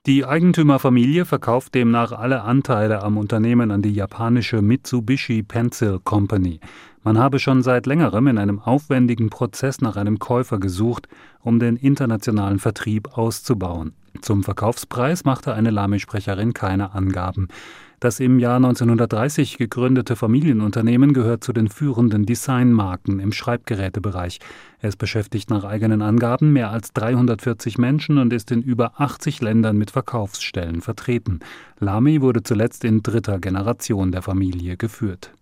Die Eigentümerfamilie verkauft demnach alle Anteile am Unternehmen an die japanische Mitsubishi Pencil Company. Man habe schon seit längerem in einem aufwendigen Prozess nach einem Käufer gesucht, um den internationalen Vertrieb auszubauen. Zum Verkaufspreis machte eine Lamy-Sprecherin keine Angaben. Das im Jahr 1930 gegründete Familienunternehmen gehört zu den führenden Designmarken im Schreibgerätebereich. Es beschäftigt nach eigenen Angaben mehr als 340 Menschen und ist in über 80 Ländern mit Verkaufsstellen vertreten. Lamy wurde zuletzt in dritter Generation der Familie geführt.